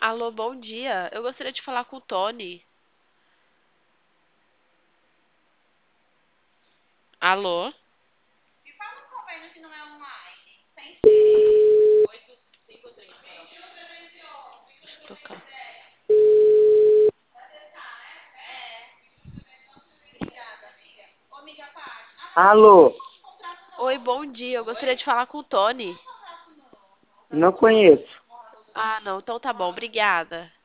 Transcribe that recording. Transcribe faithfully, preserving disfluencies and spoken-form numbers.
Alô, bom dia. Eu gostaria de falar com o Tony. Alô? Deixa eu tocar. Alô, Oi, bom dia. Eu gostaria de falar com o Tony. não conheço. Ah, não. Então tá bom. Obrigada.